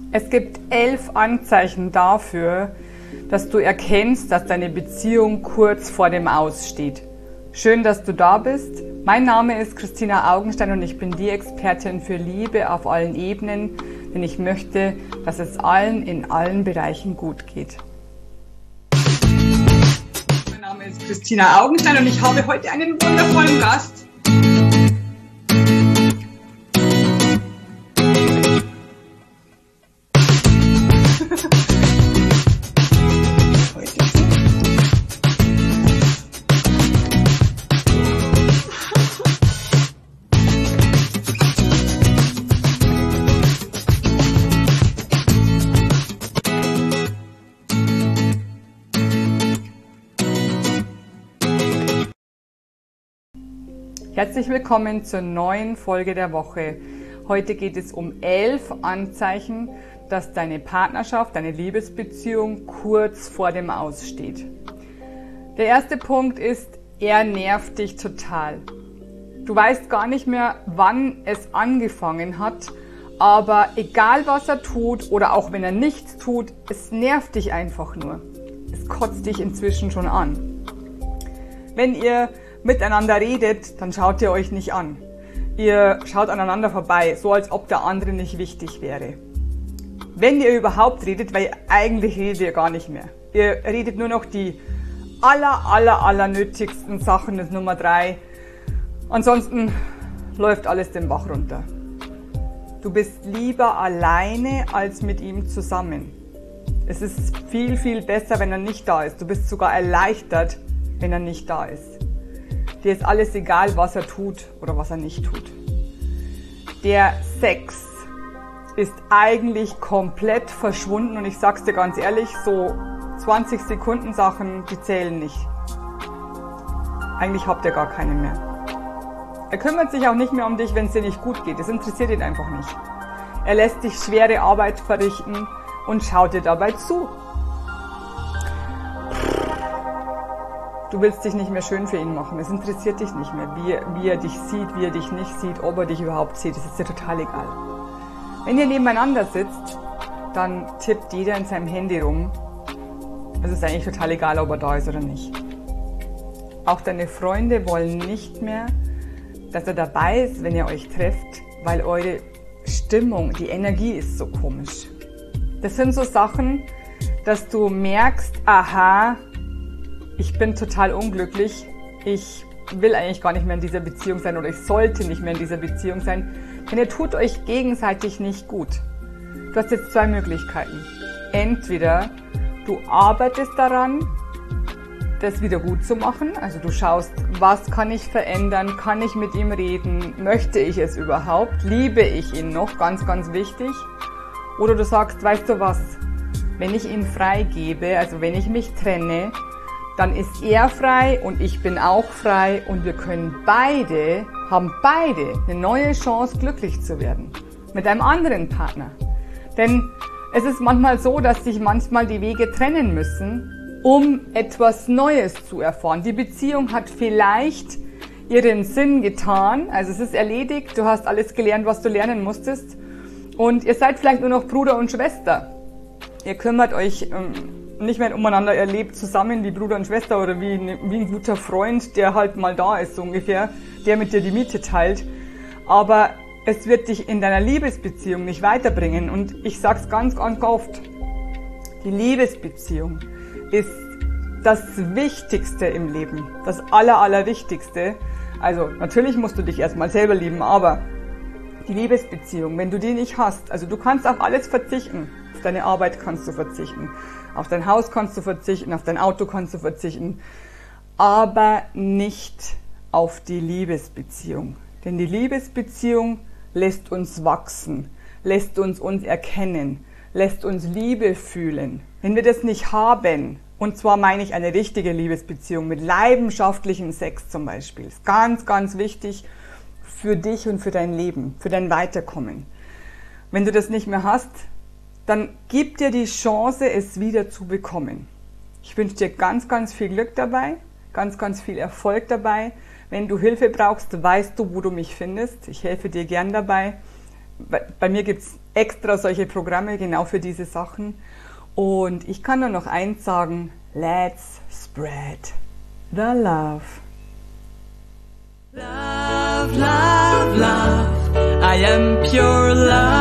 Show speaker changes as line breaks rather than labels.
Es gibt 11 Anzeichen dafür, dass du erkennst, dass deine Beziehung kurz vor dem Aus steht. Schön, dass du da bist. Mein Name ist Christina Augenstein und ich bin die Expertin für Liebe auf allen Ebenen, denn ich möchte, dass es allen in allen Bereichen gut geht. Mein Name ist Christina Augenstein und ich habe heute einen wundervollen Gast. Herzlich willkommen zur neuen Folge der Woche. Heute geht es um 11 Anzeichen, dass deine Partnerschaft, deine Liebesbeziehung kurz vor dem Aus steht. Der erste Punkt ist, er nervt dich total. Du weißt gar nicht mehr, wann es angefangen hat, aber egal was er tut oder auch wenn er nichts tut, es nervt dich einfach nur. Es kotzt dich inzwischen schon an. Wenn ihr miteinander redet, dann schaut ihr euch nicht an. Ihr schaut aneinander vorbei, so als ob der andere nicht wichtig wäre. Wenn ihr überhaupt redet, weil eigentlich redet ihr gar nicht mehr. Ihr redet nur noch die aller nötigsten Sachen, das Nummer 3. Ansonsten läuft alles den Bach runter. Du bist lieber alleine als mit ihm zusammen. Es ist viel besser, wenn er nicht da ist. Du bist sogar erleichtert, wenn er nicht da ist. Dir ist alles egal, was er tut oder was er nicht tut. Der Sex ist eigentlich komplett verschwunden und ich sag's dir ganz ehrlich, so 20 Sekunden Sachen, die zählen nicht. Eigentlich habt ihr gar keine mehr. Er kümmert sich auch nicht mehr um dich, wenn es dir nicht gut geht. Das interessiert ihn einfach nicht. Er lässt dich schwere Arbeit verrichten und schaut dir dabei zu. Du willst dich nicht mehr schön für ihn machen. Es interessiert dich nicht mehr, wie er dich sieht, wie er dich nicht sieht, ob er dich überhaupt sieht. Das ist dir total egal. Wenn ihr nebeneinander sitzt, dann tippt jeder in seinem Handy rum. Es ist eigentlich total egal, ob er da ist oder nicht. Auch deine Freunde wollen nicht mehr, dass er dabei ist, wenn ihr euch trefft, weil eure Stimmung, die Energie ist so komisch. Das sind so Sachen, dass du merkst, aha, ich bin total unglücklich, ich will eigentlich gar nicht mehr in dieser Beziehung sein oder ich sollte nicht mehr in dieser Beziehung sein, denn ihr tut euch gegenseitig nicht gut. Du hast jetzt 2 Möglichkeiten. Entweder du arbeitest daran, das wieder gut zu machen, also du schaust, was kann ich verändern, kann ich mit ihm reden, möchte ich es überhaupt, liebe ich ihn noch, ganz wichtig. Oder du sagst, weißt du was, wenn ich ihn freigebe, also wenn ich mich trenne, dann ist er frei und ich bin auch frei und wir können haben beide eine neue Chance, glücklich zu werden. Mit einem anderen Partner. Denn es ist manchmal so, dass sich manchmal die Wege trennen müssen, um etwas Neues zu erfahren. Die Beziehung hat vielleicht ihren Sinn getan, also es ist erledigt, du hast alles gelernt, was du lernen musstest und ihr seid vielleicht nur noch Bruder und Schwester. Ihr kümmert euch nicht mehr umeinander, ihr lebt zusammen wie Bruder und Schwester oder wie ein guter Freund, der halt mal da ist, so ungefähr, der mit dir die Miete teilt. Aber es wird dich in deiner Liebesbeziehung nicht weiterbringen. Und ich sag's ganz oft, die Liebesbeziehung ist das Wichtigste im Leben, das Allerwichtigste. Also natürlich musst du dich erstmal selber lieben, aber die Liebesbeziehung, wenn du die nicht hast, also du kannst auf alles verzichten. Auf deine Arbeit kannst du verzichten, auf dein Haus kannst du verzichten, auf dein Auto kannst du verzichten, aber nicht auf die Liebesbeziehung. Denn die Liebesbeziehung lässt uns wachsen, lässt uns erkennen, lässt uns Liebe fühlen. Wenn wir das nicht haben, und zwar meine ich eine richtige Liebesbeziehung mit leidenschaftlichem Sex zum Beispiel, ist ganz wichtig für dich und für dein Leben, für dein Weiterkommen. Wenn du das nicht mehr hast, dann gib dir die Chance, es wieder zu bekommen. Ich wünsche dir ganz viel Glück dabei, ganz viel Erfolg dabei. Wenn du Hilfe brauchst, weißt du, wo du mich findest. Ich helfe dir gern dabei. bei mir gibt es extra solche Programme genau für diese Sachen. Und ich kann nur noch eins sagen, let's spread the love.
Love, love, love, I am pure love.